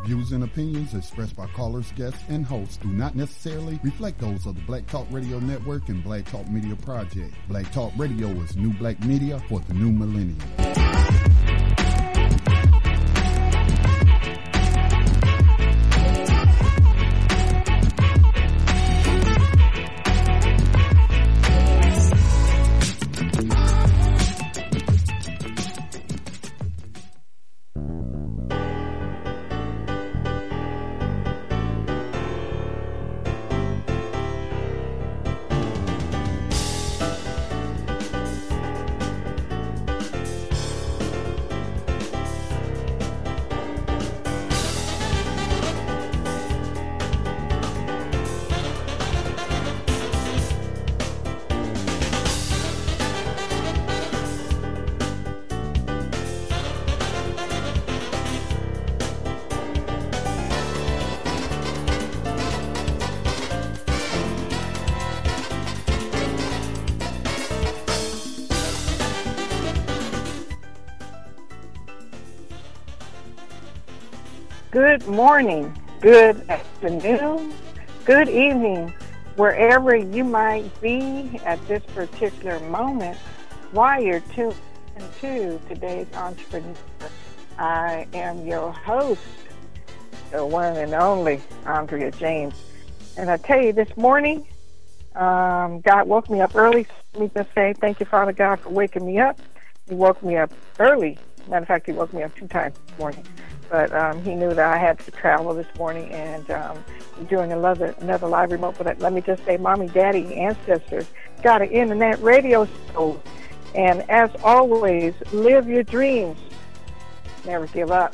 views and opinions expressed by callers, guests, and hosts do not necessarily reflect those of the Black Talk Radio Network and Black Talk Media Project. Black Talk Radio is new black media for the new millennium. Good morning, good afternoon, good evening, wherever you might be at this particular moment while you're tuned into today's Entrepreneur. I am your host, the one and only Andrea James. And I tell you, this morning, God woke me up early. Let me just say thank you, Father God, for waking me up. He woke me up early. Matter of fact, he woke me up 2 times this morning. But he knew that I had to travel this morning and doing another live remote. But let me just say, Mommy, Daddy, ancestors, got an internet radio show. And as always, live your dreams. Never give up.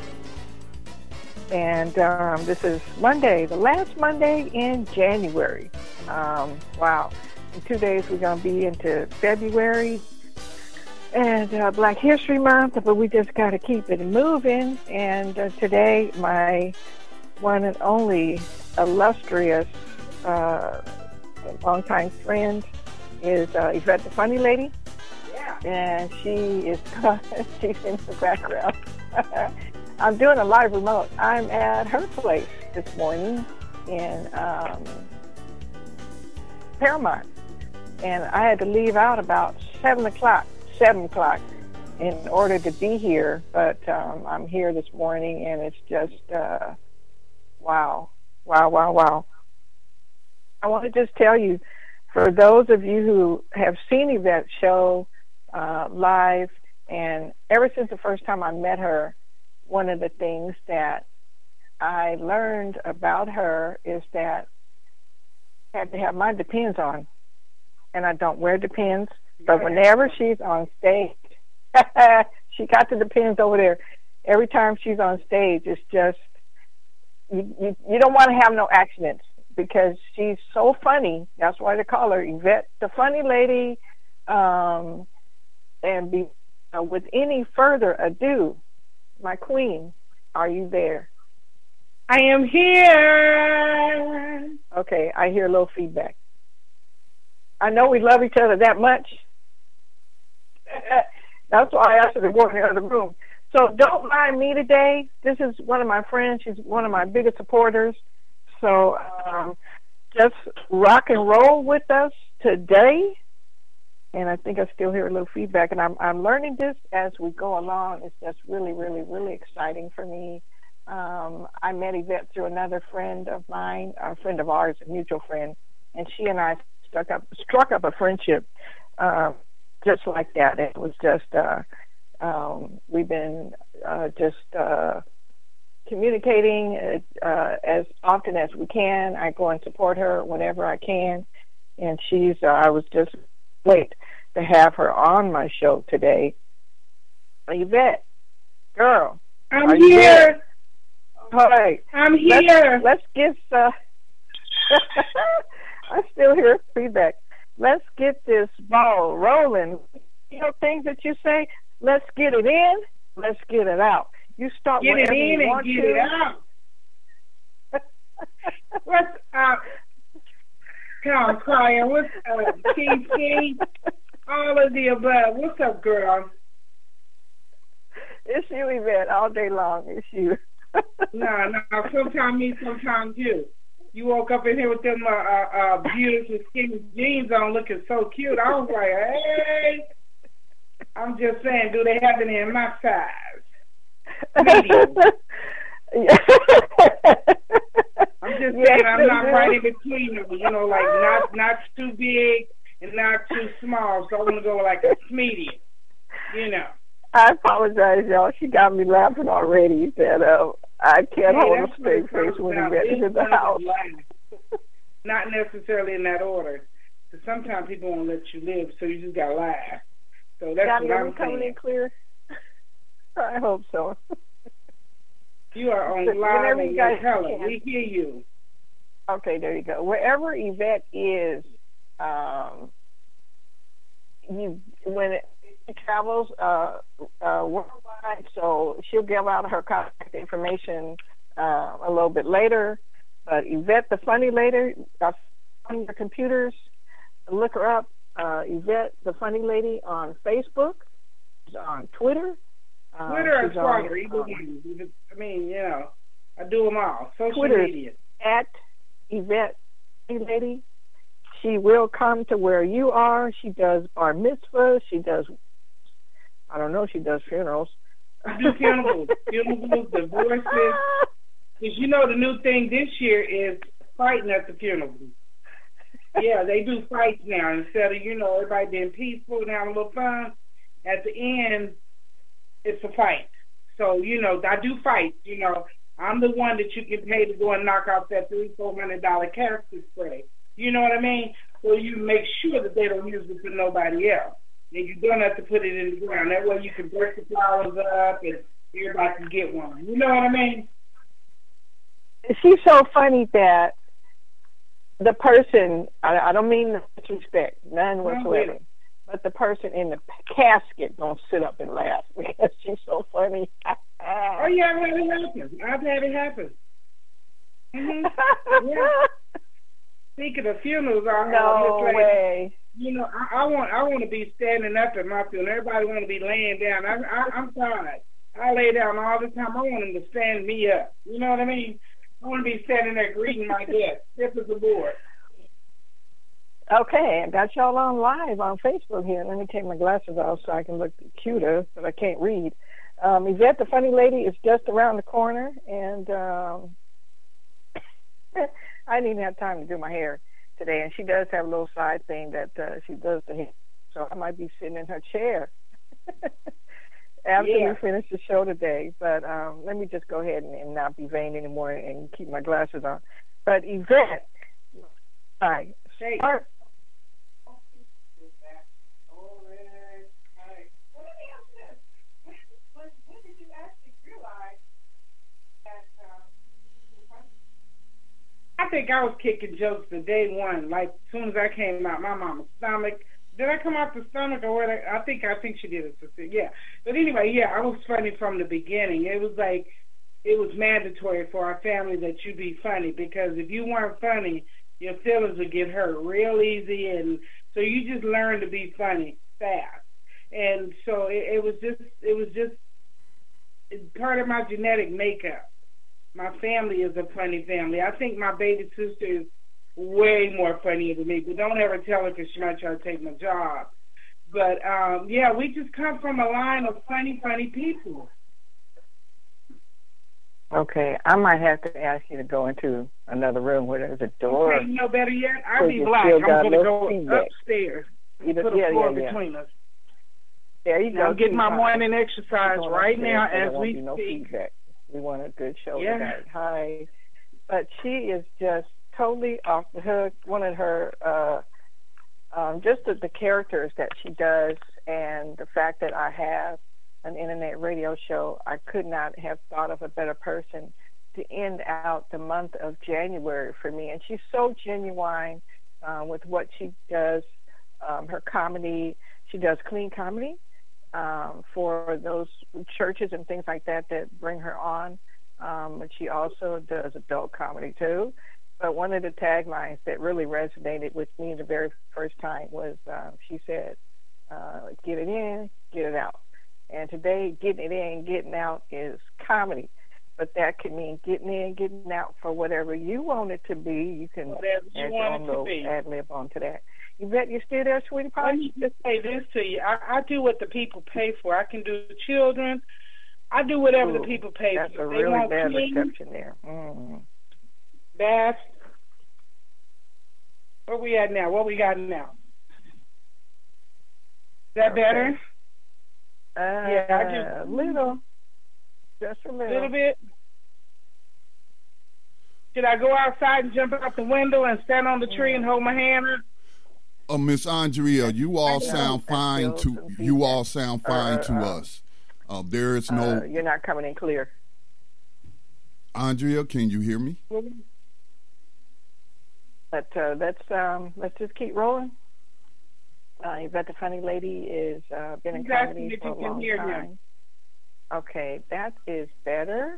And this is Monday, the last Monday in January. Wow. In 2 days, we're going to be into February and Black History Month, but we just got to keep it moving. And today, my one and only illustrious longtime friend is Yvette the Funny Lady. Yeah. And she is she's in the background. I'm doing a live remote. I'm at her place this morning in Paramount, and I had to leave out about 7 o'clock in order to be here, but I'm here this morning, and it's just wow. I want to just tell you, for those of you who have seen Yvette's show live, and ever since the first time I met her, one of the things that I learned about her is that I had to have my Depends on, and I don't wear Depends. But whenever she's on stage, she got the Depends over there. Every time she's on stage, it's just, you don't want to have no accidents because she's so funny. That's why they call her Yvette the Funny Lady. With any further ado, my queen, are you there? I am here. Okay, I hear a little feedback. I know we love each other that much. That's why I asked her to go in the other room. So don't mind me today. This is one of my friends. She's one of my biggest supporters. So just rock and roll with us today. And I think I still hear a little feedback. And I'm learning this as we go along. It's just really, really, really exciting for me. I met Yvette through another friend of mine, a friend of ours, a mutual friend. And she and I struck up a friendship just like that. It was just, we've been just communicating as often as we can. I go and support her whenever I can. And I was just wait to have her on my show today. Yvette, girl. I'm here. All right. I'm here. Let's get, I still hear feedback. Let's get this ball rolling. You know things that you say, let's get it in, let's get it out. You start get whenever it in you and want get to. it out. What's up? Come, Claudia. What's up? TT? All of the above. What's up, girl? It's you, Yvette, all day long. It's you. No, sometimes me, sometimes you. You woke up in here with them beautiful skinny jeans on looking so cute. I was like, hey. I'm just saying, do they have any in my size? Medium. I'm just saying I'm not right in between them, like not too big and not too small. So I want to go like a medium, I apologize, y'all. She got me laughing already. That I can't hold a straight face when you get into the house. Not necessarily in that order. Because sometimes people won't let you live, so you just got to laugh. So that's what I'm coming saying. In clear? I hope so. You are on live and your color. We hear you. Okay, there you go. Wherever Yvette is, when she travels worldwide, so she'll give out her contact information a little bit later. But Yvette, the funny lady, on your computers, look her up. Yvette, the funny lady, on Facebook, on Twitter. Twitter and Twitter, I do them all. Social media. At Yvette, funny lady. She will come to where you are. She does bar mitzvahs. She does, she does funerals. I do funerals, divorces. Because the new thing this year is fighting at the funerals. Yeah, they do fights now instead of, everybody being peaceful and having a little fun. At the end, it's a fight. So, I do fights, I'm the one that you can pay to go and knock out that $300-$400 character spray. You know what I mean? So you make sure that they don't use it for nobody else. And you don't have to put it in the ground. That way you can break the flowers up and everybody can get one. You know what I mean? She's so funny that the person, I don't mean disrespect, none whatsoever, but the person in the casket don't sit up and laugh because she's so funny. Oh, yeah, I've had it happen. Mm-hmm. Yeah. Speaking of funerals, no way. I want to be standing up at my funeral. Everybody want to be laying down. I'm tired. I lay down all the time. I want them to stand me up. You know what I mean? I want to be standing there greeting my guests, stiff as a board. Okay, I got y'all on live on Facebook here. Let me take my glasses off so I can look cuter, but I can't read. Yvette, the funny lady, is just around the corner, and I didn't even have time to do my hair today. And she does have a little side thing that she does to hair, so I might be sitting in her chair after we finish the show today. But let me just go ahead and not be vain anymore and keep my glasses on. But Yvette, hi. Hey. I think I was kicking jokes the day one. Like, as soon as I came out, my mama's stomach. Did I come out the stomach or what? I think she did it. Yeah. But anyway, I was funny from the beginning. It was like, it was mandatory for our family that you be funny, because if you weren't funny, your feelings would get hurt real easy. And so you just learn to be funny fast. And so it was just part of my genetic makeup. My family is a funny family. I think my baby sister is way more funny than me, but don't ever tell her because she might try to take my job. But, we just come from a line of funny people. Okay, I might have to ask you to go into another room where there's a door. Okay, better yet, I'll be black. I'm going to go upstairs. Put a floor between us. There you go. I'm getting my morning exercise right now as we speak. We want a good show tonight. Hi. But she is just totally off the hook. One of her, just the characters that she does, and the fact that I have an internet radio show, I could not have thought of a better person to end out the month of January for me. And she's so genuine with what she does, her comedy. She does clean comedy for those churches and things like that bring her on. But she also does adult comedy too. But one of the taglines that really resonated with me the very first time was she said, get it in, get it out. And today, getting it in, getting out is comedy. but that could mean getting in, getting out for whatever you want it to be. You can whatever you want it to be. Ad lib onto that. Yvette, you still there, sweetie pie? Let me just say this to you. I do what the people pay for. I can do children. I do whatever the people pay that's for. That's a really bad reception there. Bath. Where we at now? What we got now? Is that better? Yeah, I just little. Just a little. Little bit. Should I go outside and jump out the window and stand on the tree and hold my hand up? Miss Andrea, you all sound fine to us. There is no. You're not coming in clear. Andrea, can you hear me? But let's just keep rolling. Yvette the Funny Lady is been in comedy for a long time. Okay, that is better.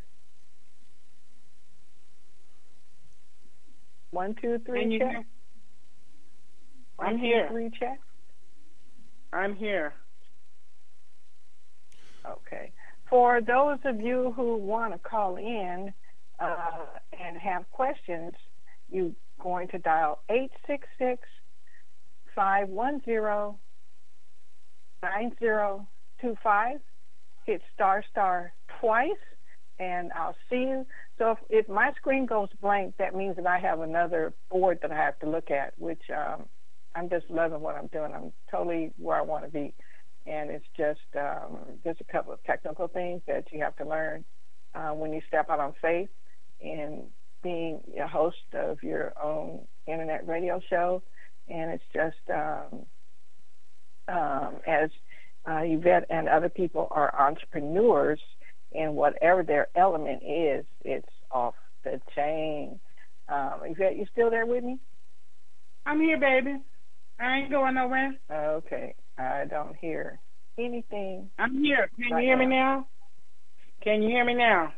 1, 2, 3, check. I'm here. 1, 2, 3, check. I'm here. Okay. For those of you who want to call in and have questions, you're going to dial 866-510-9025. Hit star twice, and I'll see you. So if my screen goes blank, that means that I have another board that I have to look at, which I'm just loving what I'm doing. I'm totally where I want to be. And it's just a couple of technical things that you have to learn when you step out on faith and being a host of your own internet radio show. And it's just as Yvette and other people are entrepreneurs, and whatever their element is, it's off the chain. Yvette, you still there with me? I'm here, baby. I ain't going nowhere. Okay. I don't hear anything. I'm here. Can you hear me now? Can you hear me now?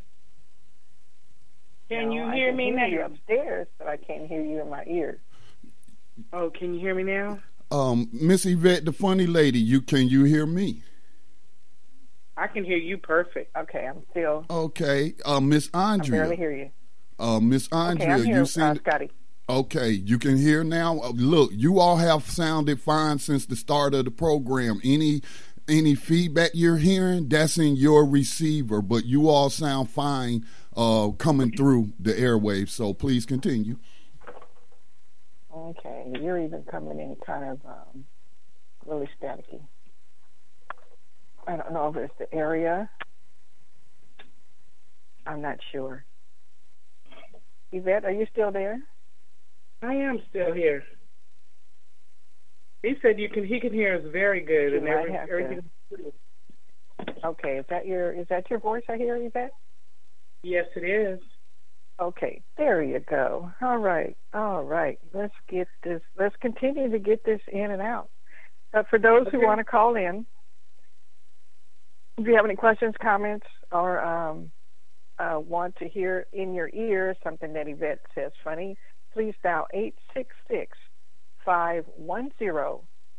Can you hear me now? I can hear you upstairs, but I can't hear you in my ears. Oh, can you hear me now? Miss Yvette, the Funny Lady, can you hear me? I can hear you perfect. Okay, I'm still. Okay, Miss Andrea. I barely hear you. Miss Andrea, okay, I'm here, you seem. Scotty. Okay, you can hear now. Look, you all have sounded fine since the start of the program. Any feedback you're hearing, that's in your receiver, but you all sound fine coming through the airwaves. So please continue. Okay, you're even coming in kind of really staticky. I don't know if it's the area. I'm not sure. Yvette, are you still there? I am still here. He said he can hear us very good and everything. Okay, is that your voice I hear, Yvette? Yes, it is. Okay, there you go. All right. Let's continue to get this in and out. But for those who want to call in, if you have any questions, comments, or want to hear in your ear something that Yvette says funny, please dial 866-510-9025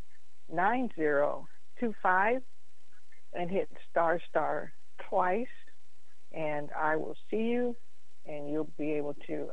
and hit star twice, and I will see you, and you'll be able to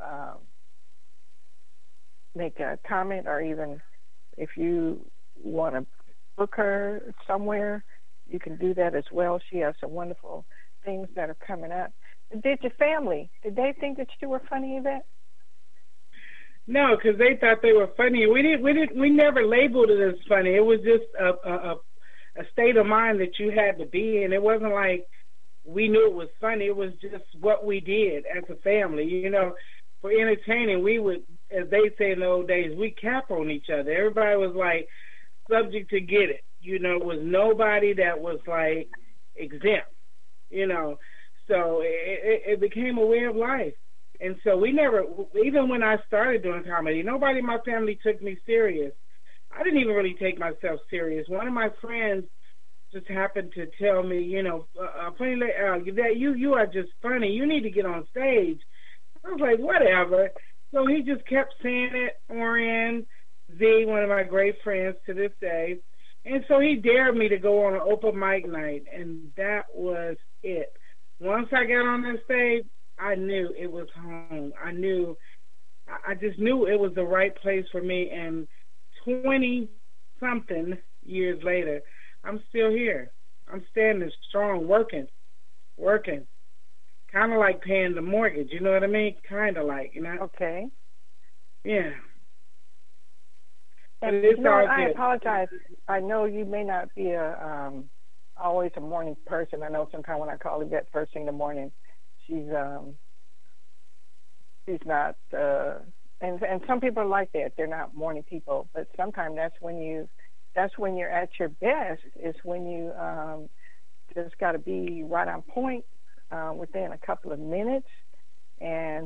make a comment, or even if you want to book her somewhere, you can do that as well. She has some wonderful things that are coming up. Did your family, did they think that you were funny, Yvette? No, because they thought they were funny. We never labeled it as funny. It was just a state of mind that you had to be in. It wasn't like we knew it was funny. It was just what we did as a family. You know, for entertaining, we would, as they say in the old days, we cap on each other. Everybody was like subject to get it. You know, it was nobody that was like exempt. You know, so it became a way of life. And so we never, even when I started doing comedy, nobody in my family took me serious. I didn't even really take myself serious. One of my friends just happened to tell me, you know, funny, that you are just funny. You need to get on stage. I was like, whatever. So he just kept saying it. Orion Z, one of my great friends to this day. And so he dared me to go on an open mic night, and that was it. Once I got on that stage, I knew it was home. I just knew it was the right place for me. And 20-something years later, I'm still here. I'm standing strong, working. Kind of like paying the mortgage, you know what I mean? Kind of like, you know? Okay. Yeah. And, I apologize. I know you may not be always a morning person. I know sometimes when I call Yvette first thing in the morning, she's not. And some people are like that. They're not morning people. But sometimes that's when you're at your best. Is when you just got to be right on point within a couple of minutes. And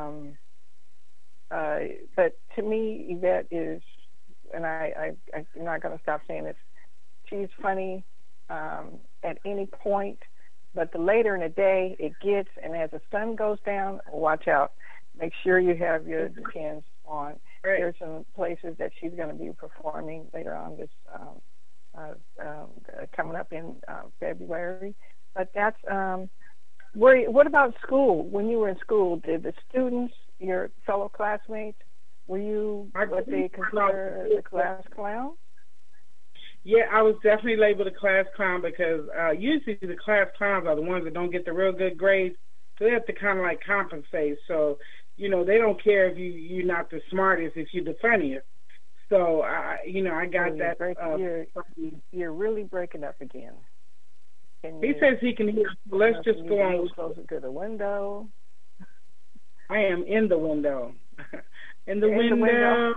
but to me, Yvette is. And I'm not going to stop saying this. She's funny at any point, but the later in the day it gets, and as the sun goes down, watch out. Make sure you have your depends on. Right. There's some places that she's going to be performing later on this coming up in February. But that's what about school? When you were in school, did the students, your fellow classmates, were you what they consider the class clown? Yeah, I was definitely labeled a class clown because usually the class clowns are the ones that don't get the real good grades, so they have to kind of like compensate. So, you know, they don't care if you're not the smartest, if you're the funniest. So, I got that. You're really breaking up again. He says he can hear. So let's just go on. Closer to the window. I am in the window. In the window.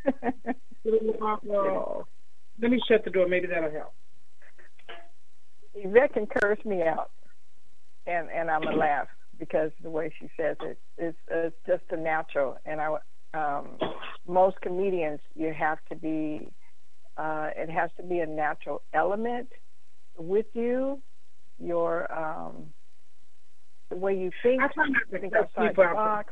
Let me shut the door. Maybe that'll help. Yvette can curse me out, and I'm gonna laugh because the way she says it's just a natural. And most comedians, you have to be. It has to be a natural element with you. Your the way you think. I try not to think cut outside people the out. box.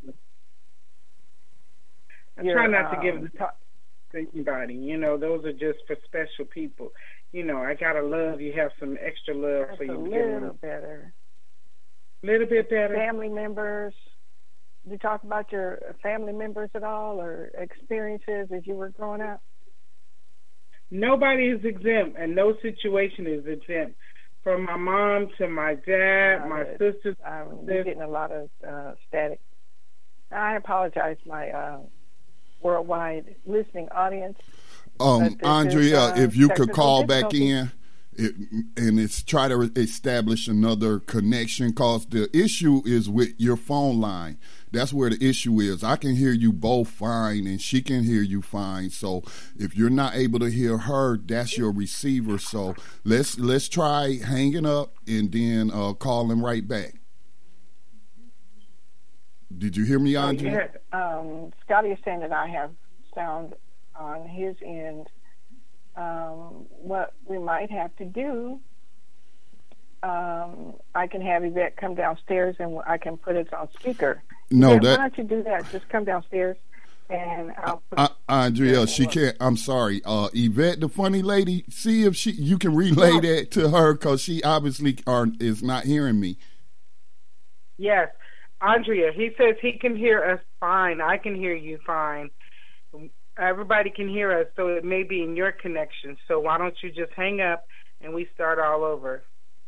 I try not to give to anybody. You know, those are just for special people. You know, I gotta love. You have some extra love That's for you. A little better. Little bit better. Family members. Did you talk about your family members at all, or experiences as you were growing up? Nobody is exempt, and no situation is exempt. From my mom to my dad, my sisters. We're getting a lot of static. I apologize, my worldwide listening audience. Andrea, if you could call back in and try to establish another connection, because the issue is with your phone line. That's where the issue is. I can hear you both fine, and she can hear you fine. So if you're not able to hear her, that's your receiver. So let's try hanging up and then calling right back. Did you hear me, Andrea? Scotty is saying that I have sound on his end. What we might have to do, I can have Yvette come downstairs and I can put it on speaker. No, Yvette, why don't you do that? Just come downstairs and I'll put Andrea, she can't. I'm sorry. Yvette, the funny lady, see if you can relay that to her, because she obviously is not hearing me. Yes. Andrea, he says he can hear us fine. I can hear you fine. Everybody can hear us, so it may be in your connection. So why don't you just hang up and we start all over?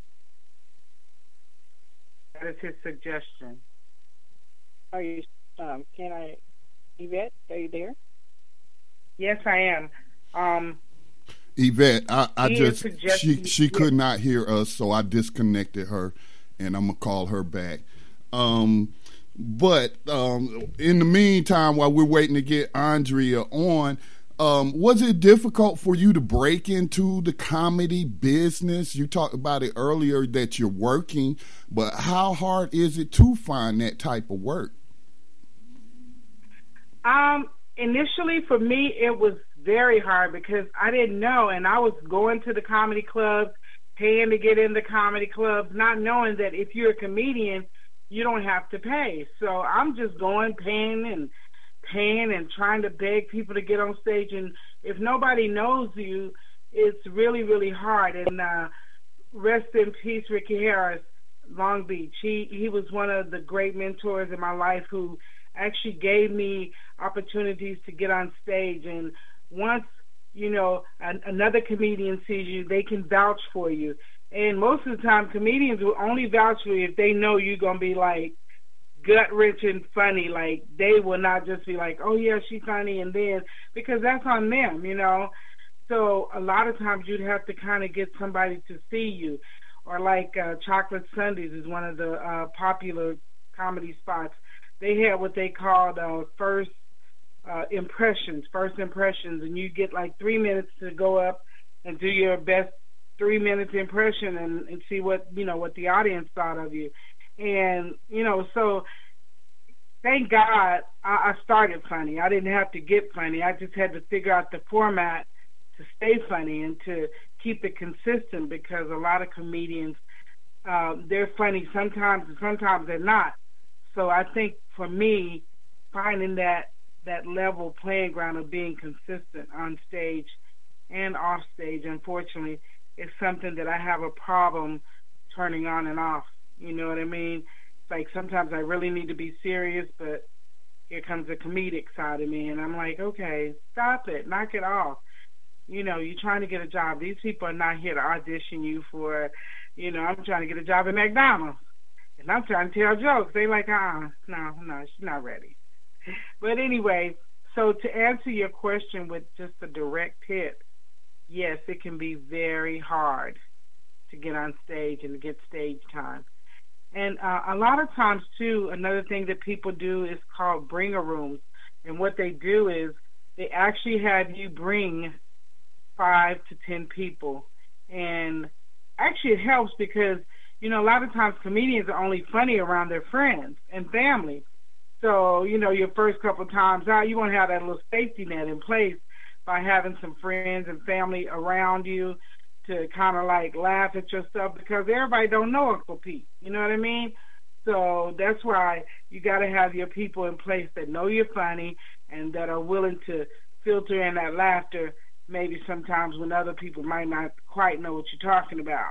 That is his suggestion. Are you? Yvette, are you there? Yes, I am. Yvette, she could not hear us, so I disconnected her, and I'm gonna call her back. But in the meantime, while we're waiting to get Andrea on, was it difficult for you to break into the comedy business? You talked about it earlier that you're working, but how hard is it to find that type of work? Initially, for me, it was very hard because I didn't know, and I was going to the comedy clubs, paying to get in the comedy clubs, not knowing that if you're a comedian, you don't have to pay. So I'm just going, paying and trying to beg people to get on stage. And if nobody knows you, it's really, really hard. And rest in peace, Ricky Harris. Long Beach. He was one of the great mentors in my life who actually gave me opportunities to get on stage. And once, another comedian sees you, they can vouch for you. And most of the time, comedians will only vouch for you if they know you're going to be, like, gut-wrenching funny. Like, they will not just be like, oh, yeah, she's funny, and then, because that's on them, So a lot of times you'd have to kind of get somebody to see you. Or like Chocolate Sundays is one of the popular comedy spots. They had what they called first impressions, and you get like 3 minutes to go up and do your best 3 minutes impression and see what the audience thought of you. And, so thank God I started funny. I didn't have to get funny. I just had to figure out the format to stay funny and to keep it consistent, because a lot of comedians, they're funny sometimes and sometimes they're not. So I think for me, finding that level playing ground of being consistent on stage and off stage, unfortunately, is something that I have a problem turning on and off. You know what I mean? It's like sometimes I really need to be serious, but here comes the comedic side of me, and I'm like, okay, stop it, knock it off. You're trying to get a job. These people are not here to audition you for, I'm trying to get a job at McDonald's. And I'm trying to tell jokes. They like, no, she's not ready. But anyway, so to answer your question with just a direct hit, yes, it can be very hard to get on stage and to get stage time. And a lot of times, too, another thing that people do is called bringer-rooms. And what they do is they actually have you bring 5 to 10 people. And actually it helps because, a lot of times comedians are only funny around their friends and family. So, your first couple of times out, you want to have that little safety net in place by having some friends and family around you to kind of like laugh at your stuff, because everybody don't know Uncle Pete. You know what I mean? So that's why you got to have your people in place that know you're funny and that are willing to filter in that laughter maybe sometimes when other people might not quite know what you're talking about.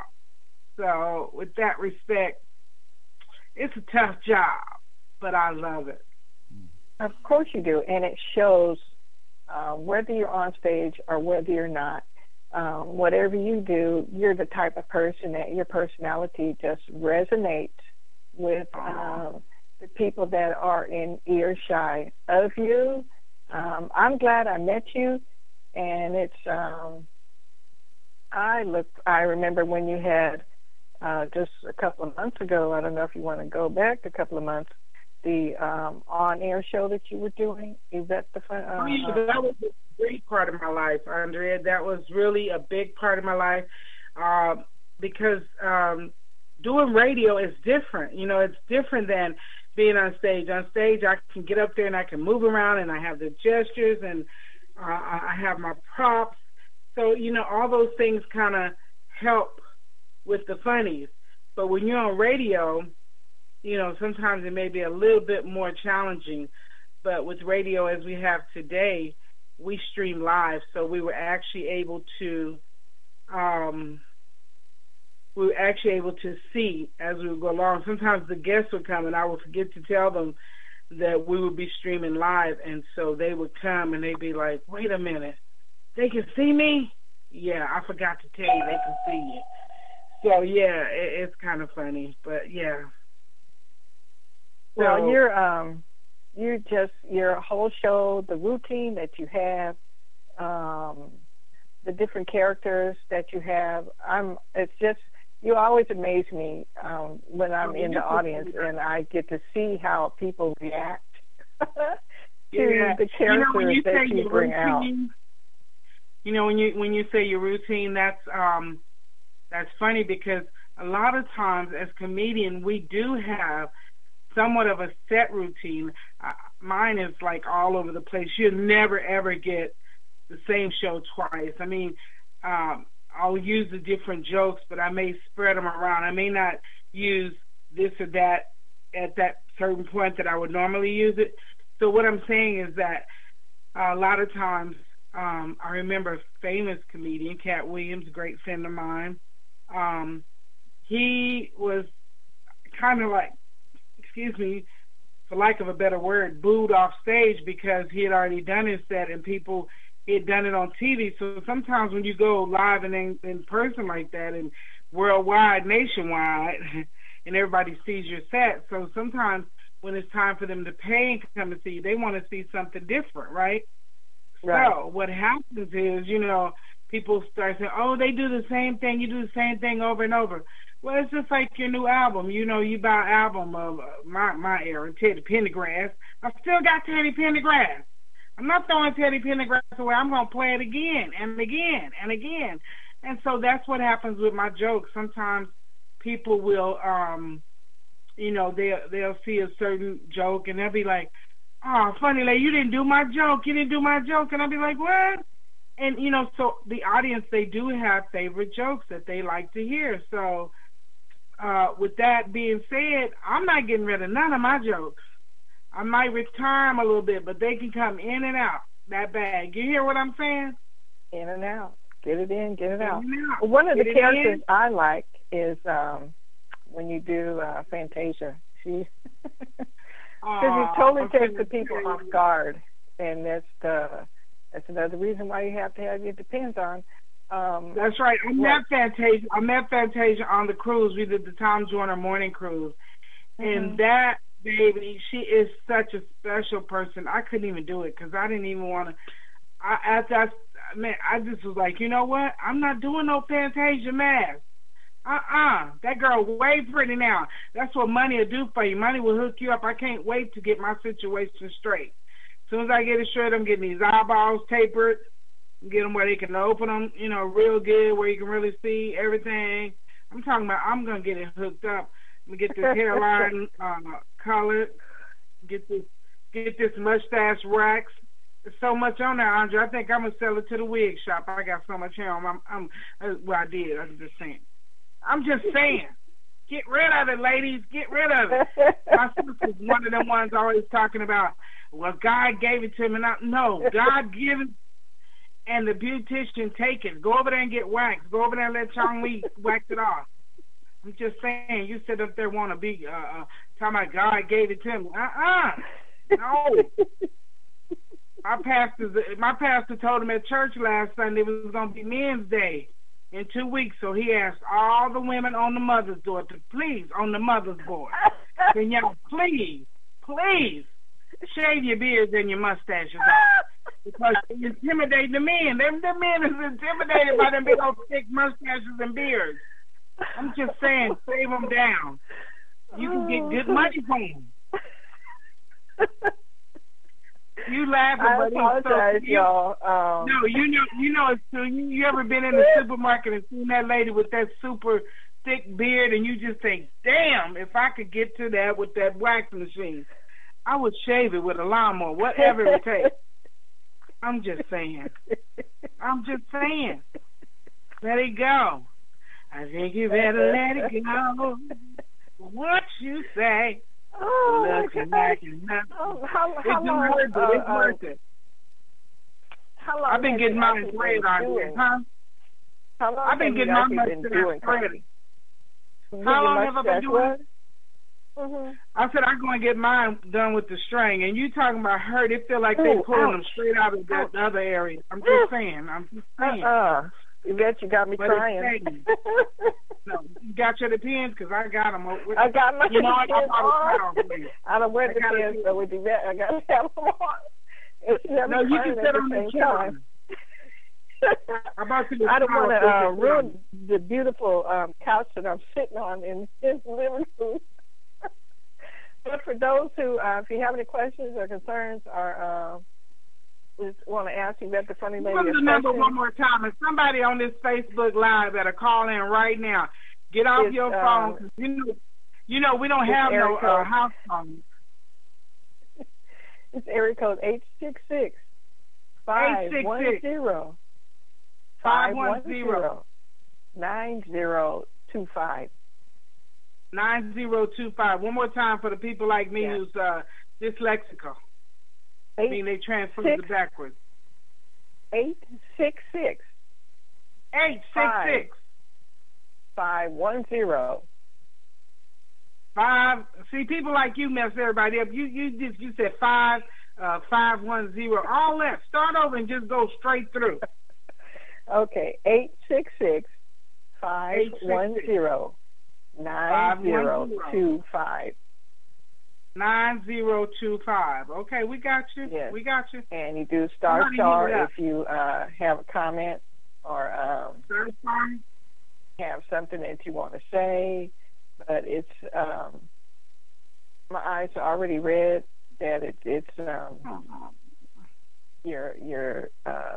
So with that respect, it's a tough job, but I love it. Of course you do, and it shows whether you're on stage or whether you're not. Whatever you do, you're the type of person that your personality just resonates with the people that are in earshot of you. I'm glad I met you. And it's, I remember when you had just a couple of months ago, I don't know if you want to go back a couple of months, the on-air show that you were doing. Is that the fun? That was a great part of my life, Andrea. That was really a big part of my life because doing radio is different. It's different than being on stage. On stage, I can get up there and I can move around and I have the gestures and I have my props. So, all those things kind of help with the funnies. But when you're on radio, sometimes it may be a little bit more challenging. But with radio as we have today, we stream live. So we were actually able to see as we would go along. Sometimes the guests would come and I would forget to tell them that we would be streaming live, and so they would come and they'd be like, wait a minute, they can see me? Yeah, I forgot to tell you they can see you. So yeah, it's kind of funny, but yeah. Well, your whole show, the routine that you have, the different characters that you have, it's just, you always amaze me when I'm in the audience and I get to see how people react to the characters that you bring routine, out. When you say your routine, that's funny because a lot of times as comedian we do have somewhat of a set routine. Mine is like all over the place. You'll never ever get the same show twice. I mean, I'll use the different jokes, but I may spread them around. I may not use this or that at that certain point that I would normally use it. So what I'm saying is that a lot of times, I remember a famous comedian, Cat Williams, a great friend of mine. He was kind of like, excuse me, for lack of a better word, booed off stage because he had already done his set and people he had done it on TV. So sometimes when you go live and in person like that and worldwide, nationwide, and everybody sees your set, so sometimes when it's time for them to pay and come and see you, they want to see something different, right? So what happens is, people start saying, oh, they do the same thing. You do the same thing over and over. Well, it's just like your new album. You buy an album of my era, Teddy Pendergrass. I still got Teddy Pendergrass. I'm not throwing Teddy Pendergrass away. I'm going to play it again and again and again. And so that's what happens with my jokes. Sometimes people will, they'll see a certain joke and they'll be like, oh, funny lady, you didn't do my joke. You didn't do my joke. And I'll be like, what? And, so the audience, they do have favorite jokes that they like to hear. So with that being said, I'm not getting rid of none of my jokes. I might retire them a little bit, but they can come in and out that bag. You hear what I'm saying? In and out. Get it in, get it out. Well, one of the characters I like is when you do Fantasia. She, because you totally take the people off guard, and that's another reason why you have to have your Depends on. That's right. I met Fantasia on the cruise. We did the Tom Joyner morning cruise, and that baby, she is such a special person. I couldn't even do it because I didn't even want to. I just was like, you know what? I'm not doing no Fantasia mask. That girl way pretty now. That's what money will do for you. Money will hook you up. I can't wait to get my situation straight. As soon as I get it straight, I'm getting these eyeballs tapered, get them where they can open them, real good, where you can really see everything. I'm talking about I'm going to get it hooked up. I'm going to get this hairline colored, get this mustache waxed. There's so much on there, Andre. I think I'm going to sell it to the wig shop. I got so much hair on. I did. I'm just saying. Get rid of it, ladies. Get rid of it. My sister's one of them ones always talking about, well, God gave it to me. No, God give it, and the beautician take it. Go over there and get waxed. Go over there and let Chong Lee wax it off. I'm just saying, you sit up there want to be talking about God gave it to me. No. My pastor told him at church last Sunday it was going to be Men's Day in 2 weeks, so he asked all the women on the mother's board to please, on the mother's board, can y'all please shave your beards and your mustaches off, because you intimidate the men. The men is intimidated by them big old thick mustaches and beards. I'm just saying, save them down. You can get good money for them. You laughing, I apologize, y'all. No, you know it's true. You ever been in the supermarket and seen that lady with that super thick beard, and you just think, damn, if I could get to that with that wax machine, I would shave it with a lawnmower, whatever it takes. I'm just saying. Let it go. I think you better let it go. What you say? Oh, how long? It's worth it. How long? I've been getting mine sprayed on here, huh? How long? I've been getting my mustache sprayed. How long have I been doing it? I said I'm going to get mine done with the string, and you talking about hurt? It feel like they pulling them straight out of that other area. I'm just saying. You bet you got me crying. No, you got your Depends? Because I got them. I got my Depends on. I don't wear Depends, so with the I got to have them on. No, you can sit on the chair. I don't want to ruin the beautiful couch that I'm sitting on in his living room. But for those who, if you have any questions or concerns or just want to ask you about the funny lady. What's the number one more time? And somebody on this Facebook Live better call in right now. Get off your phone. Cause you know we don't have no house phone. It's area code 866 510 9025. 9025. One more time for the people like me who's dyslexical. I mean, they transfer it backwards. 866 510 5. See, people like you mess everybody up. You said 510. All that. Start over and just go straight through. Okay, 866-510-9025. 9025. Okay, we got you. Yes. We got you. And you do star if you have a comment or have something that you want to say. But it's my eyes already read that it's your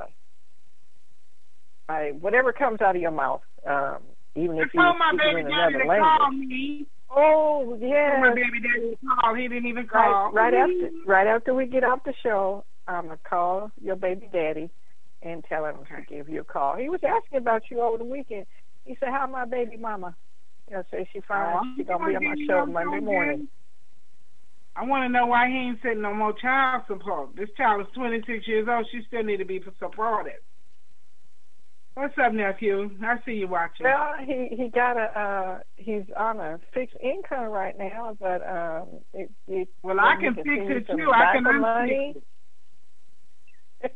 whatever comes out of your mouth, even if you speak in another language. Call me. Oh yes. My baby daddy called. He didn't even call. Right after we get off the show, I'm gonna call your baby daddy and tell him to give you a call. He was asking about you over the weekend. He said, "How's my baby mama?" Say she fine. She's gonna be on my show Monday morning. I want to know why he ain't sending no more child support. This child is 26 years old. She still need to be supported. What's up, nephew? I see you watching. Well, he got he's on a fixed income right now, but well, I can fix it too. I can unfix it.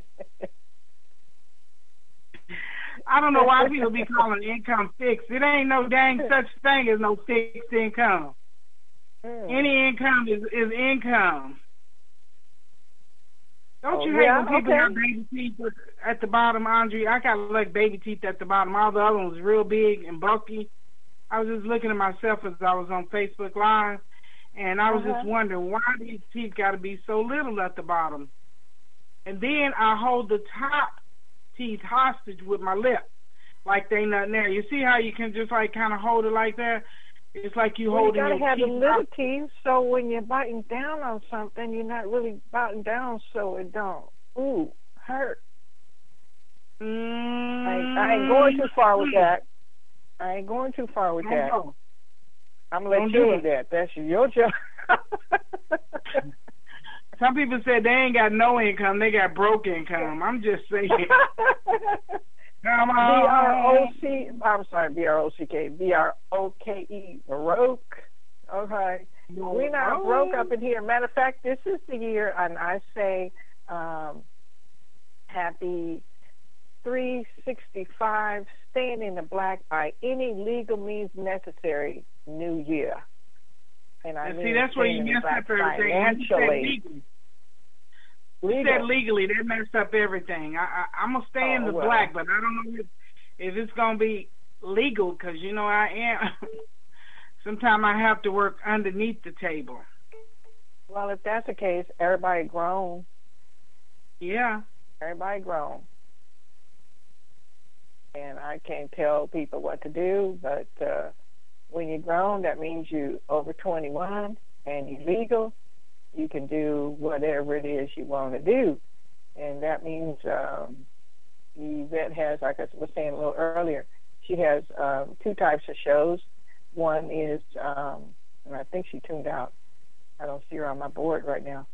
I don't know why people be calling income fixed. It ain't no dang such thing as no fixed income. Any income is income. Don't you hate when people have baby teeth at the bottom, Andre? I got like baby teeth at the bottom. All the other ones real big and bulky. I was just looking at myself as I was on Facebook Live, and I was just wondering why these teeth got to be so little at the bottom. And then I hold the top teeth hostage with my lip, like they nothing there. You see how you can just like kind of hold it like that? It's like you holding your teeth. You gotta have the little teeth, so when you're biting down on something, you're not really biting down, so it don't hurt. I ain't going too far with that. I'm gonna let you do that. That's your job. Some people said they ain't got no income; they got broke income. I'm just saying. B-R-O-C, I'm sorry, B-R-O-C-K, B-R-O-K-E, Baroque. Okay. We're not broke up in here. Matter of fact, this is the year, and I say happy 365, staying in the black by any legal means necessary, new year. And I see, that's where you mess up everything. Financially. You said legally, that messed up everything. I'm going to stay in the black, but I don't know if it's going to be legal, because, you know, I am. Sometimes I have to work underneath the table. Well, if that's the case, everybody grown. Yeah. Everybody grown. And I can't tell people what to do, but when you're grown, that means you over 21 and you're legal. You can do whatever it is you want to do. And that means Yvette has, like I was saying a little earlier, she has 2 types of shows. One is, and I think she tuned out. I don't see her on my board right now.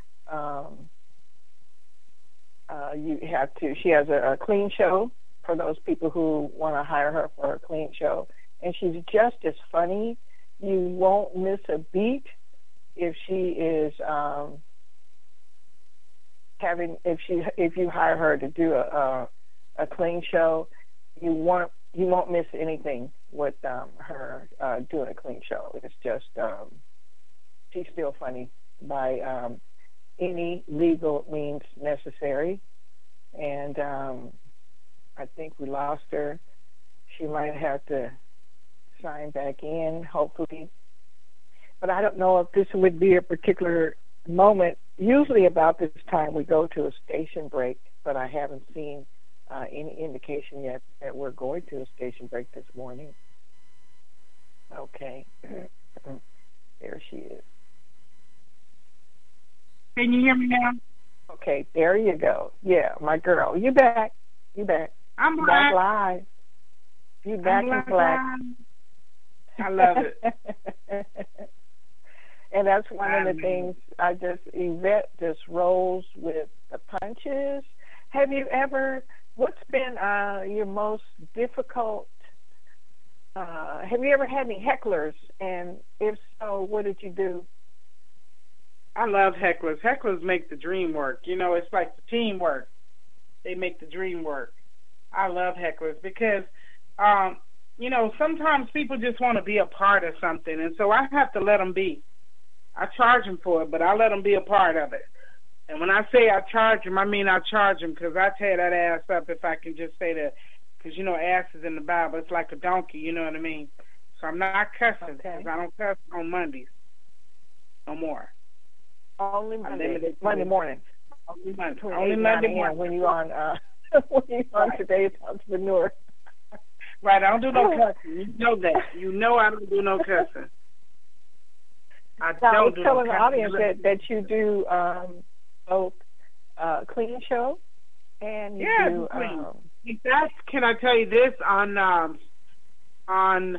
She has a clean show for those people who want to hire her for a clean show. And she's just as funny. You won't miss a beat. If she is if you hire her to do a clean show, you won't miss anything with her doing a clean show. It's just she's still funny by any legal means necessary. And I think we lost her. She might have to sign back in, hopefully. But I don't know if this would be a particular moment. Usually about this time we go to a station break, but I haven't seen any indication yet that we're going to a station break this morning. Okay. There she is. Can you hear me now? Okay, there you go. Yeah, my girl. You back. I'm back live. You back in black. I love it. And that's one of the things Yvette just rolls with the punches. Have you ever, what's been your most difficult have you ever had any hecklers? And if so, what did you do? I love hecklers. Hecklers make the dream work. You know, it's like the teamwork. They make the dream work. I love hecklers because, you know, sometimes people just want to be a part of something, and so I have to let them be. I charge them for it, but I let them be a part of it. And when I say I charge them, I mean I charge them because I tear that ass up if I can just say that. Because, you know, ass is in the Bible. It's like a donkey, you know what I mean? So I'm not cussing because I don't cuss on Mondays no more. Only Monday morning. Only Monday morning when you're on Today's Entrepreneur. Right, I don't do no cussing. You know that. You know I don't do no cussing. I was telling the audience that you do both clean show and you do clean. Can I tell you this on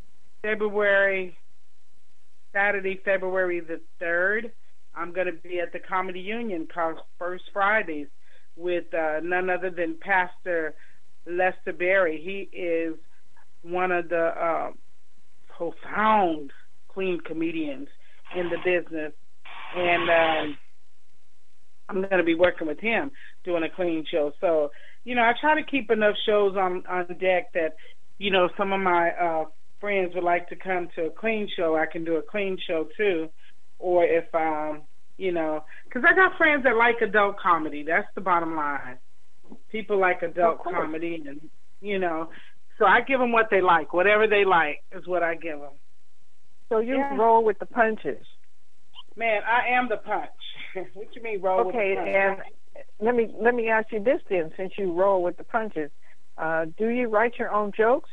Saturday, February the 3rd, I'm going to be at the Comedy Union called First Fridays with none other than Pastor Lester Berry. He is one of the profound clean comedians in the business, and I'm going to be working with him doing a clean show. So, you know, I try to keep enough shows on deck that, you know, some of my friends would like to come to a clean show. I can do a clean show too. Or if, you know, because I got friends that like adult comedy. That's the bottom line. People like adult comedy, and, you know, so I give them what they like. Whatever they like is what I give them. So you roll with the punches. Man, I am the punch. What you mean roll with the punch? Okay, and let me ask you this then, since you roll with the punches. Do you write your own jokes?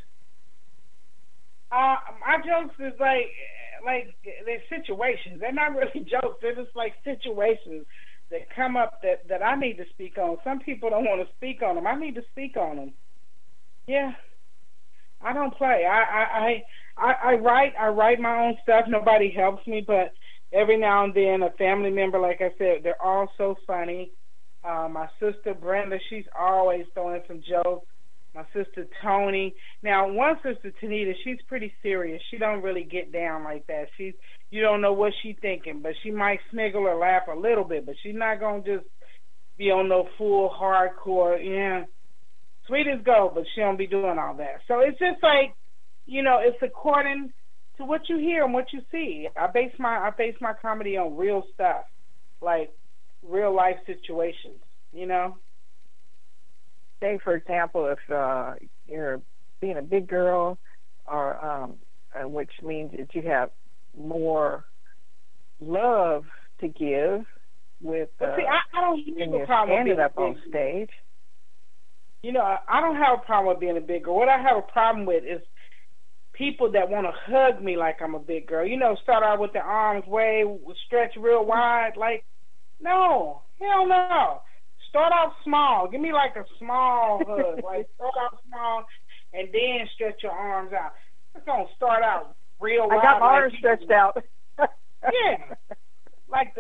My jokes is like they're situations. They're not really jokes. They're just like situations that come up that I need to speak on. Some people don't want to speak on them. I need to speak on them. Yeah. I don't play. I write my own stuff. Nobody helps me, but every now and then a family member, like I said, they're all so funny. My sister Brenda, she's always throwing some jokes. My sister Tony. Now, one sister, Tanita, she's pretty serious. She don't really get down like that. You don't know what she's thinking, but she might sniggle or laugh a little bit, but she's not going to just be on no full hardcore, sweet as gold, but she don't be doing all that. So it's just like, you know, it's according to what you hear and what you see. I base my comedy on real stuff, like real life situations, you know. Say, for example, if you're being a big girl, or which means that you have more love to give with see, I don't when you're standing up on stage. You know, I don't have a problem with being a big girl. What I have a problem with is people that want to hug me like I'm a big girl. You know, start out with the arms way, stretch real wide. Like, no, hell no. Start out small. Give me like a small hug. Like, start out small and then stretch your arms out. It's going to start out real wide. I got my arms stretched out. Yeah. Like,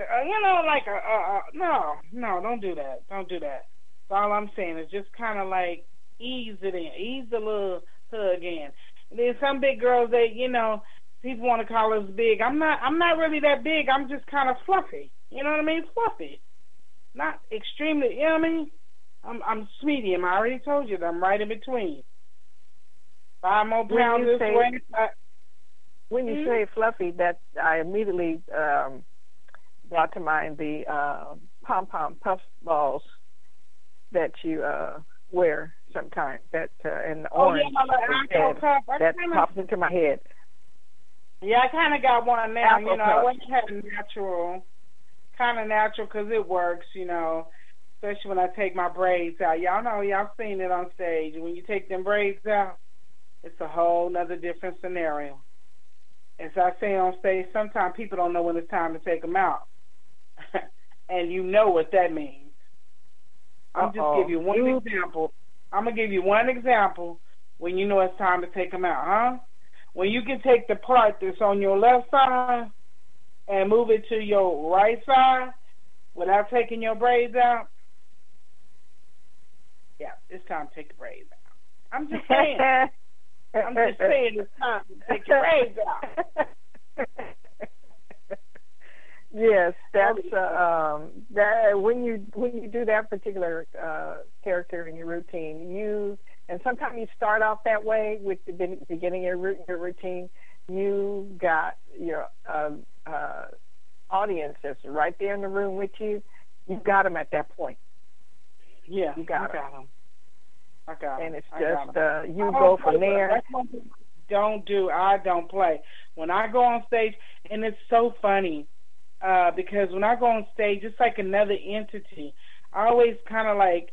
no, don't do that. Don't do that. So all I'm saying is just kind of like ease it in. Ease the little hug in. And then some big girls, people want to call us big. I'm not really that big. I'm just kind of fluffy. You know what I mean? Fluffy. Not extremely, you know what I mean? I'm medium. I already told you that I'm right in between. 5 more pounds this way. When you say fluffy, that I immediately brought to mind the pom-pom puff balls that you wear sometimes. That in the orange. That pops into my head. Yeah, I kind of got one now. Apple I wasn't having natural. Kind of natural because it works, especially when I take my braids out. Y'all know, y'all seen it on stage. When you take them braids out, it's a whole nother different scenario. As I say on stage, sometimes people don't know when it's time to take them out. And you know what that means. I'm just give you one example. I'm going to give you one example when you know it's time to take them out, huh? When you can take the part that's on your left side and move it to your right side without taking your braids out, yeah, it's time to take the braids out. I'm just saying. I'm just saying it's time to take your braids out. Yes, that's that when you do that particular character in your routine, and sometimes you start off that way with the beginning of your routine. You got your audience that's right there in the room with you. You got them at that point. Yeah, you got them. I got them. And it's just you go from there. That's one thing I don't play. When I go on stage, and it's so funny because when I go on stage, it's like another entity. I always kind of like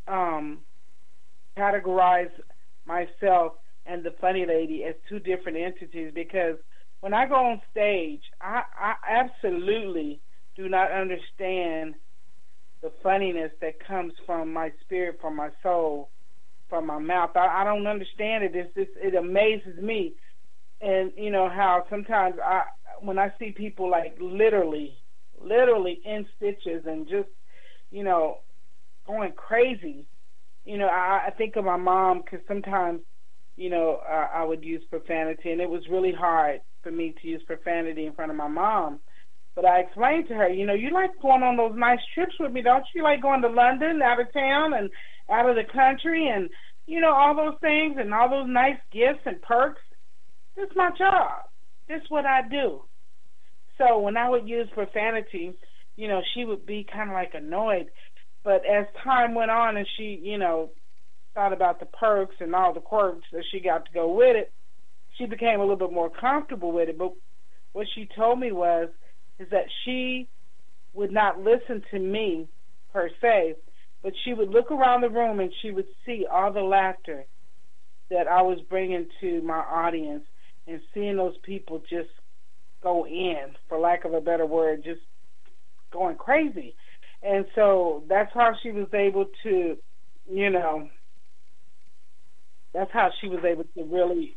categorize myself and the funny lady as two different entities, because when I go on stage, I absolutely do not understand the funniness that comes from my spirit, from my soul, from my mouth. I don't understand it. It amazes me. And you know how sometimes when I see people like literally in stitches and just, you know, going crazy, you know, I think of my mom, because sometimes, you know, I would use profanity, and it was really hard for me to use profanity in front of my mom. But I explained to her, you know, you like going on those nice trips with me, don't you? You like going to London, out of town, and out of the country, and, you know, all those things and all those nice gifts and perks. This is my job. This is what I do. So when I would use profanity, you know, she would be kind of like annoyed. But as time went on and she, you know, thought about the perks and all the quirks that she got to go with it, she became a little bit more comfortable with it. But what she told me is that she would not listen to me per se, but she would look around the room and she would see all the laughter that I was bringing to my audience, and seeing those people just go in, for lack of a better word, just going crazy. And so that's how she was able to, you know, that's how she was able to really,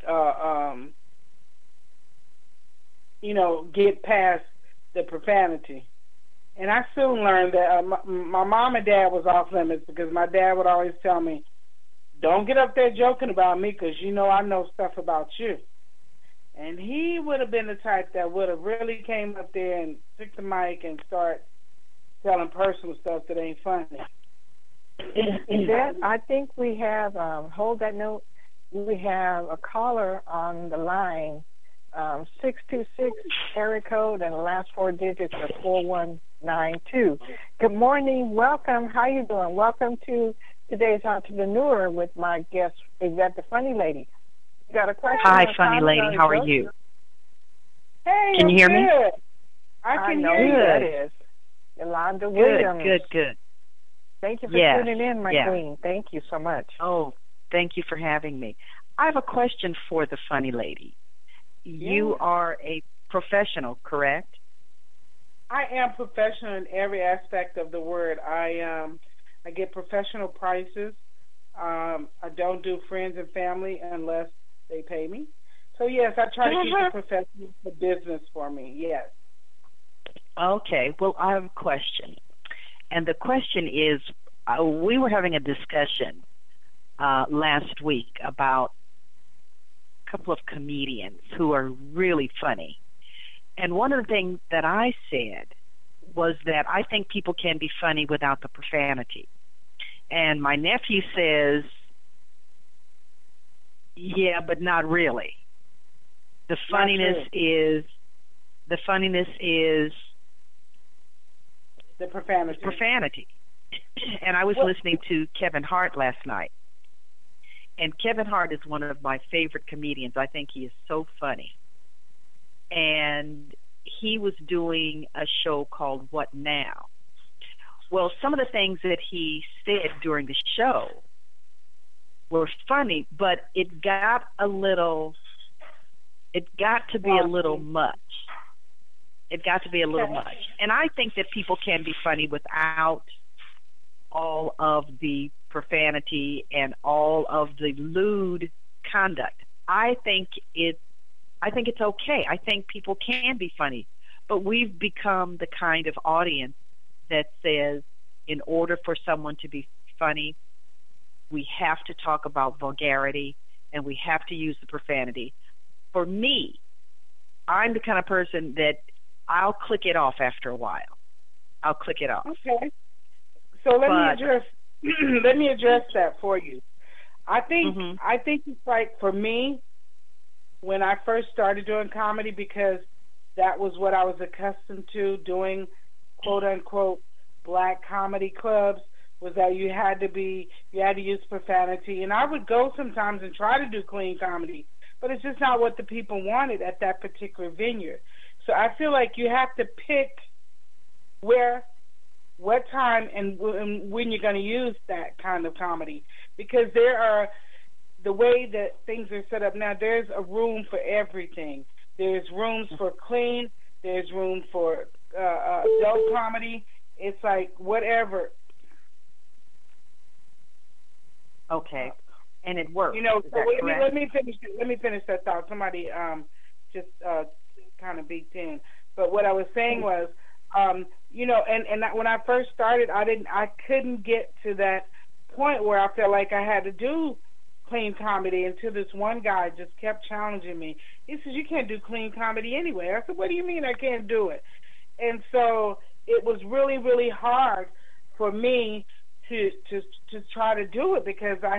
you know, get past the profanity. And I soon learned that my mom and dad was off limits, because my dad would always tell me, don't get up there joking about me, because you know I know stuff about you. And he would have been the type that would have really came up there and took the mic and start telling personal stuff that ain't funny. That, I think we have, hold that note, we have a caller on the line, 626 area code, and the last four digits are 4192. Good morning, welcome, how you doing? Welcome to today's Entrepreneur with my guest, Yvette the Funny Lady. You got a question? Hi, Funny Lady, how are you? Hey, can you hear me? I can know hear you. Who that is. Yolanda Williams. Good. Thank you for tuning in, my queen. Thank you so much. Oh, thank you for having me. I have a question for the Funny Lady. Yeah. You are a professional, correct? I am professional in every aspect of the word. I get professional prices. I don't do friends and family unless they pay me. So, yes, I try to keep the professional for business for me, yes. Okay, well, I have a question. And the question is, we were having a discussion last week about a couple of comedians who are really funny. And one of the things that I said was that I think people can be funny without the profanity. And my nephew says, yeah, but not really. The funniness is the profanity. And I was listening to Kevin Hart last night. And Kevin Hart is one of my favorite comedians. I think he is so funny. And he was doing a show called What Now? Well, some of the things that he said during the show were funny, but it got to be a little much. It got to be a little much. And I think that people can be funny without all of the profanity and all of the lewd conduct. I think it's okay. I think people can be funny, but we've become the kind of audience that says in order for someone to be funny, we have to talk about vulgarity and we have to use the profanity. For me, I'm the kind of person that I'll click it off after a while. I'll click it off. Okay. So let me address that for you. I think it's like, for me, when I first started doing comedy, because that was what I was accustomed to doing, quote unquote, black comedy clubs, was that you had to use profanity. And I would go sometimes and try to do clean comedy, but it's just not what the people wanted at that particular venue. So I feel like you have to pick where, what time, and when you're going to use that kind of comedy. Because the way that things are set up now, there's a room for everything. There's rooms for clean. There's room for adult comedy. It's like whatever. Okay, and it works. You know, so let me finish that thought. Somebody just kind of beat in. But what I was saying was, you know, and when I first started, I couldn't get to that point where I felt like I had to do clean comedy until this one guy just kept challenging me. He says, "You can't do clean comedy anyway." I said, "What do you mean I can't do it?" And so it was really, really hard for me to try to do it, because I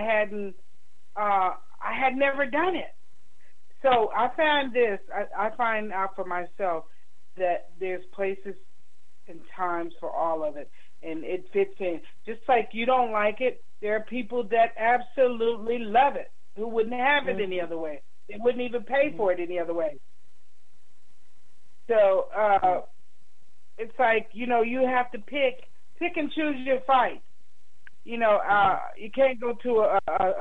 had never done it. So I found this. I find out for myself that there's places and times for all of it, and it fits in. Just like you don't like it, there are people that absolutely love it, who wouldn't have it any other way. They wouldn't even pay for it any other way. So it's like, you know, you have to pick and choose your fight. You know, you can't go to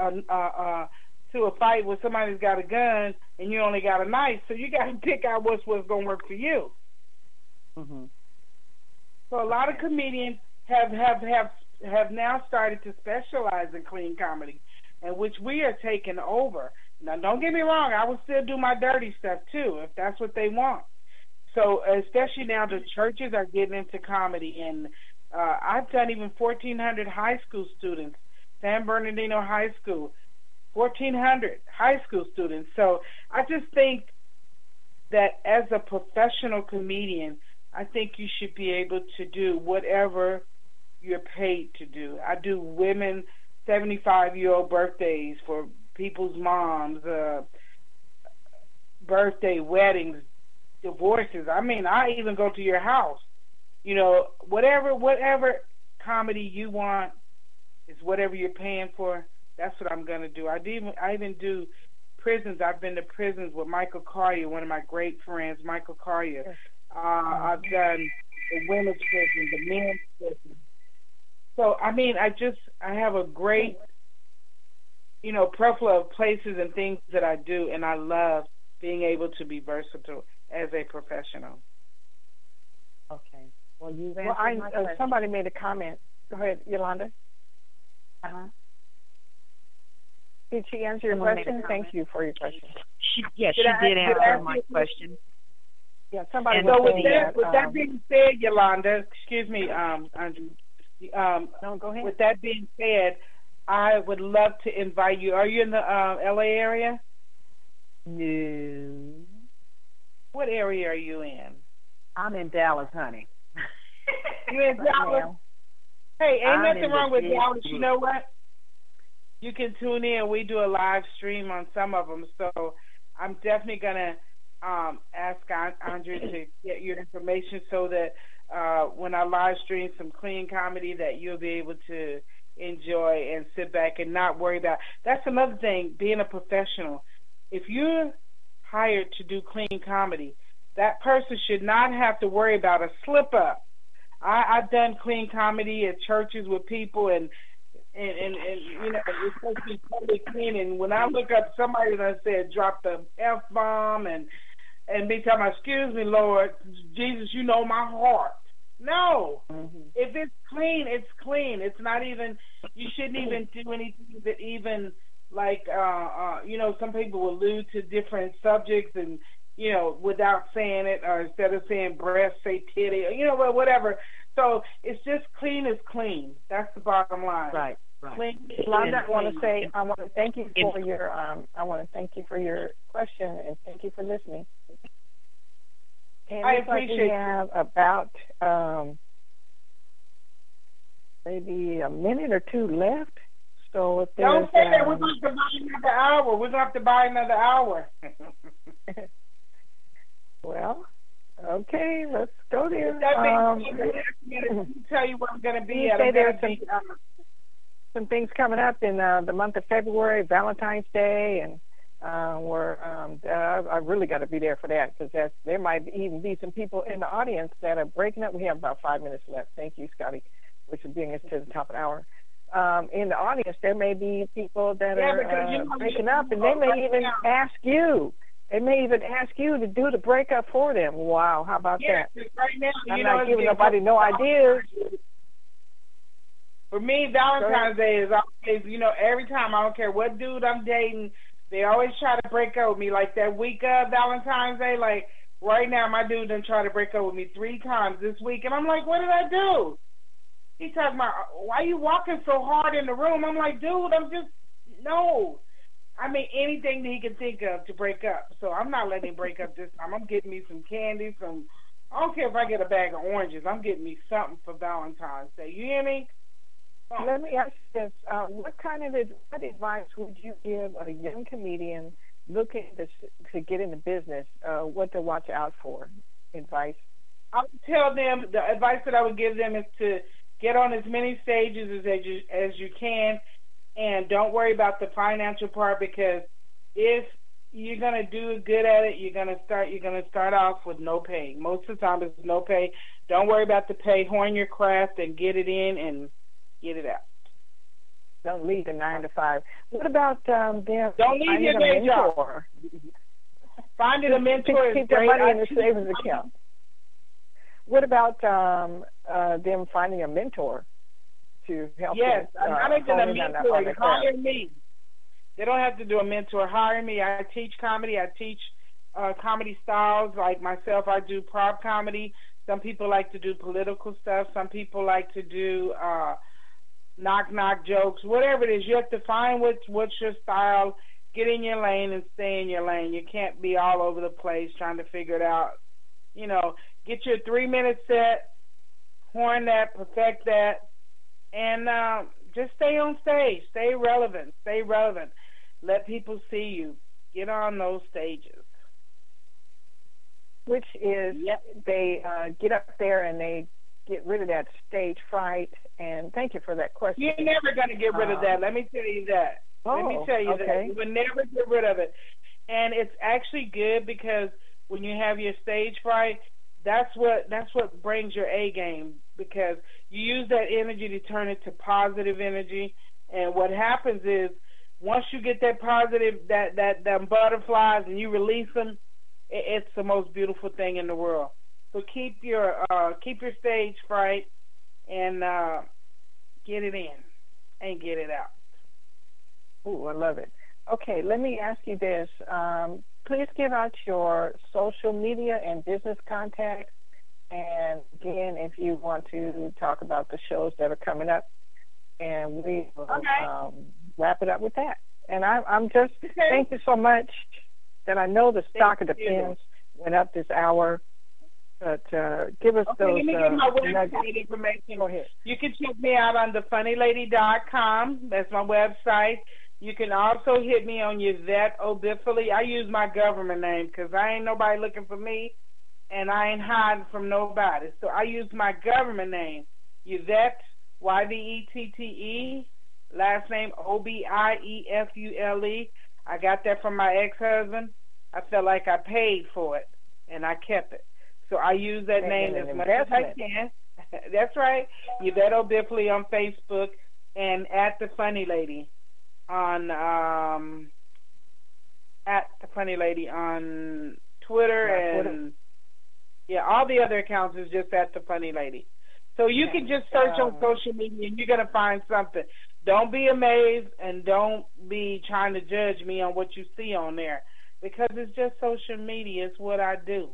a fight where somebody's got a gun and you only got a knife. So you got to pick out what's going to work for you. Mm-hmm. So a lot of comedians have now started to specialize in clean comedy, and which we are taking over. Now, don't get me wrong, I will still do my dirty stuff too, if that's what they want. So especially now the churches are getting into comedy, and I've done even 1,400 high school students, San Bernardino High School, 1,400 high school students. So I just think that as a professional comedian, I think you should be able to do whatever you're paid to do. I do women 75-year-old birthdays for people's moms, birthday, weddings, divorces. I mean, I even go to your house. You know, whatever comedy you want is whatever you're paying for. That's what I'm going to do. I even do prisons. I've been to prisons with Michael Collier, one of my great friends, Michael Collier. I've done the women's prison, the men's prison. So, I mean, I have a great, you know, plethora of places and things that I do, and I love being able to be versatile as a professional. Okay. Well, you've answered my question. Somebody made a comment. Go ahead, Yolanda. Did she answer your question? Thank you for your question. She did answer my question. Yeah, somebody. So with that being said, Yolanda, excuse me, Andrew. No, go ahead. With that being said, I would love to invite you. Are you in the LA area? No. What area are you in? I'm in Dallas, honey. You in Dallas? Hey, ain't nothing wrong with Dallas. You know what? You can tune in. We do a live stream on some of them, so I'm definitely gonna ask Andrew to get your information so that when I live stream some clean comedy, that you'll be able to enjoy and sit back and not worry about. That's another thing, being a professional. If you're hired to do clean comedy, that person should not have to worry about a slip up. I've done clean comedy at churches with people, and you know, it's supposed to be totally clean. And when I look up somebody that said drop the F-bomb and be talking about, excuse me, Lord Jesus, you know my heart. No. Mm-hmm. If it's clean, it's clean. It's not even, you shouldn't even do anything that even, like, you know, some people will allude to different subjects and, you know, without saying it, or instead of saying breast, say titty, or, you know, whatever. So it's just clean is clean. That's the bottom line. Right. Right. Londa, I want to thank you for your question and thank you for listening. And I it's like appreciate we have about maybe a minute or two left. So if there's, don't say that. We're going to have to buy another hour. We're going to have to buy another hour. Well, okay, let's go there. Let me tell you where I'm going to be you at. Say there's some things coming up in the month of February, Valentine's Day, and I really got to be there for that because there might even be some people in the audience that are breaking up. We have about 5 minutes left. Thank you, Scotty, which is bringing us to the top of the hour. In the audience, there may be people that are breaking up, and they may even ask you. They may even ask you to do the breakup for them. Wow, how about that? Right now, I'm not giving nobody no ideas. For me, Valentine's Day is always, every time, I don't care what dude I'm dating, they always try to break up with me. Like that week of Valentine's Day, like right now, my dude done tried to break up with me 3 times this week. And I'm like, what did I do? He's talking about, why you walking so hard in the room? I'm like, dude, no. I mean, anything that he can think of to break up. So I'm not letting him break up this time. I'm getting me some candy, I don't care if I get a bag of oranges. I'm getting me something for Valentine's Day. You hear me? Let me ask you this. What advice would you give a young comedian looking to get into business, what to watch out for? Advice? I would tell them, the advice that I would give them is to get on as many stages as you can, and don't worry about the financial part, because if you're gonna do good at it, you're gonna start off with no pay. Most of the time, it's no pay. Don't worry about the pay. Hone your craft and get it in and get it out. Don't leave the 9 to 5. What about them? Don't leave your day job. Finding a mentor keep their money in the savings account. What about them finding a mentor to help? Yes, them, I'm not even a mentor. Hire me. They don't have to do a mentor. Hire me. I teach comedy. I teach comedy styles. Like myself, I do prop comedy. Some people like to do political stuff. Some people like to do knock jokes. Whatever it is, you have to find what's your style. Get in your lane and stay in your lane. You can't be all over the place trying to figure it out. Get your 3-minute set, horn that, perfect that, and just stay on stage. Stay relevant. Let people see you. Get on those stages. Which is, they get up there and they get rid of that stage fright. And thank you for that question. You're never going to get rid of that. Let me tell you that. That. You will never get rid of it. And it's actually good, because when you have your stage fright, that's what brings your A game, because you use that energy to turn it to positive energy. And what happens is, once you get that positive, that butterflies, and you release them, it's the most beautiful thing in the world. So keep your stage fright and get it in and get it out. Ooh, I love it. Okay, let me ask you this. Please give out your social media and business contacts. And again, if you want to talk about the shows that are coming up, and we will wrap it up with that. And I'm just thank you so much. That I know the stock of the pins went up this hour, but give us those. Let me give my website information. Go ahead. You can check me out on thefunnylady.com. That's my website. You can also hit me on Yvette Obifili. I use my government name because I ain't nobody looking for me, and I ain't hiding from nobody. So I use my government name, Yvette, Yvette, last name Obiefule. I got that from my ex-husband. I felt like I paid for it, and I kept it. So I use that name as much as I can. That's right. Yvette Obifili on Facebook, and at The Funny Lady on Twitter, and all the other accounts is just at The Funny Lady. So you can just search on social media, and you're going to find something. Don't be amazed, and don't be trying to judge me on what you see on there, because it's just social media. It's what I do.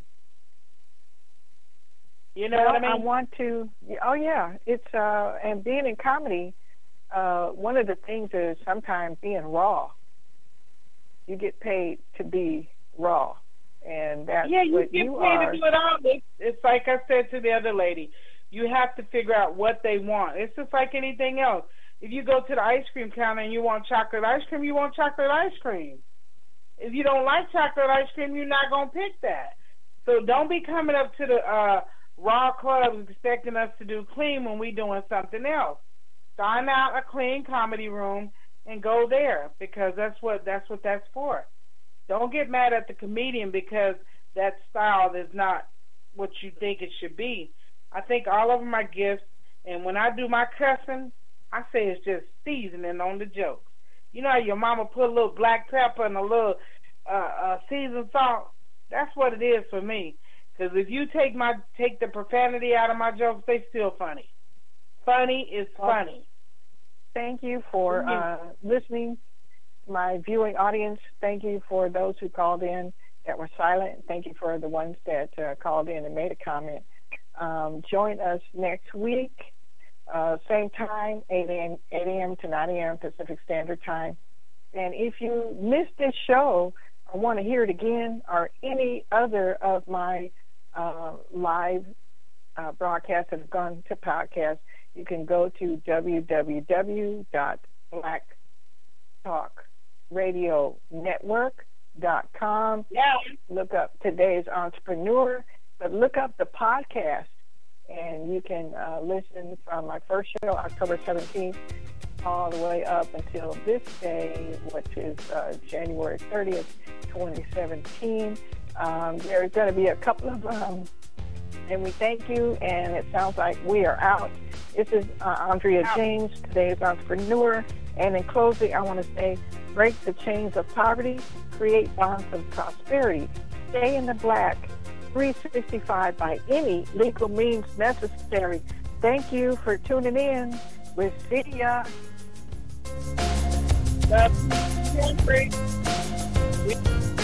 You know what I mean? I want to. Oh yeah, it's and being in comedy, one of the things is sometimes being raw. You get paid to be raw, and that's you what get you paid are. to do it all. It's like I said to the other lady. You have to figure out what they want. It's just like anything else. If you go to the ice cream counter and you want chocolate ice cream, you want chocolate ice cream. If you don't like chocolate ice cream, you're not going to pick that. So don't be coming up to the Raw Club expecting us to do clean when we're doing something else. Find out a clean comedy room and go there, because that's what that's for. Don't get mad at the comedian because that style is not what you think it should be. I think all of them are gifts, and when I do my cussing, I say it's just seasoning on the jokes. You know how your mama put a little black pepper and a little seasoned salt? That's what it is for me. Because if you take the profanity out of my jokes, they still funny. Funny is funny. Thank you for listening to my viewing audience. Thank you for those who called in that were silent. Thank you for the ones that called in and made a comment. Join us next week, same time, 8 a.m. to 9 a.m. Pacific Standard Time. And if you missed this show or want to hear it again, or any other of my live broadcasts that have gone to podcast, you can go to www.blacktalkradionetwork.com. Look up Today's Entrepreneur, but look up the podcast, and you can listen from my first show, October 17th, all the way up until this day, which is January 30th, 2017. There's going to be a couple of, and we thank you, and it sounds like we are out. This is Andrea James, Today's Entrepreneur, and in closing, I want to say, break the chains of poverty, create bonds of prosperity, stay in the black, 365 by any legal means necessary. Thank you for tuning in. We'll see ya. Love you.